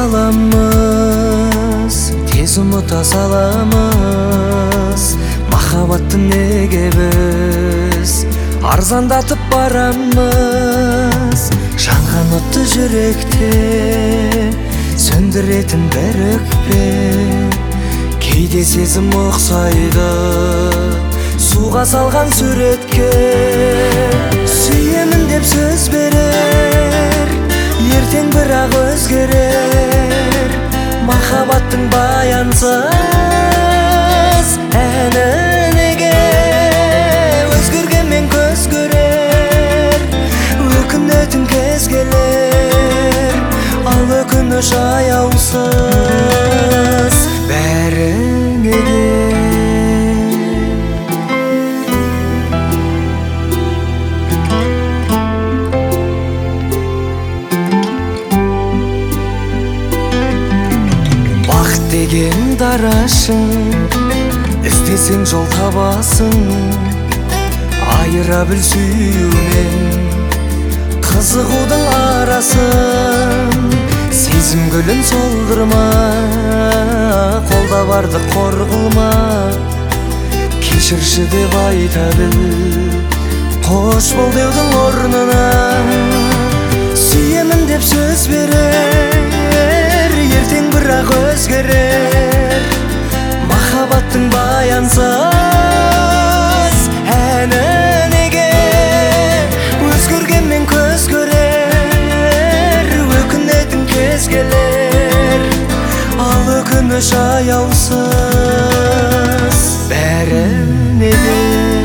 каламыз, тез унута саламыз. Махаббатты неге биз арзандатып барамыз? Жанган отты жүректе сөндүретін бір өкпе. Кейде сезім оксайды суға салған суретке. Сүйемін деп сөз берер, ертең бірақ өзгерер. Махаббаттың баянсыз әні неге? Өзгерген мен көз көрер, өкінетін кез келер. Ал өкініш аяусыз бәрі неге? Деген дарашың, іздесең жол табасың. Айыра біл сүю мен қызығудың арасын. Сезім гүлін солдырма, қолда барды қор қылма. Кешірші деп айта біл, қош бол деудің орнына. Сүйемін деп сөз берер, ертең бірақ өзгерер. Махаббаттың баянсыз әні неге? Өзгерген мен көз көрер, өкінетін кез келер. Ал өкініш аяусыз бәрі неге?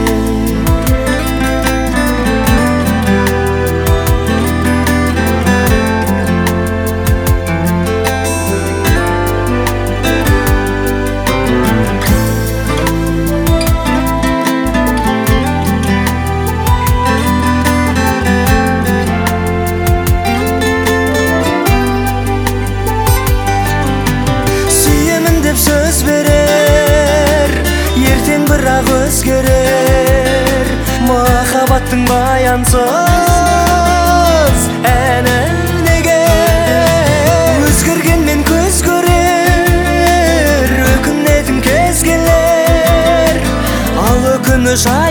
Сөз берер, ертең бірақ өзгерер. Махаббаттың баянсыз әні неге? Өзгерген мен көз көрер, өкінетін кез келер. Ал өкініш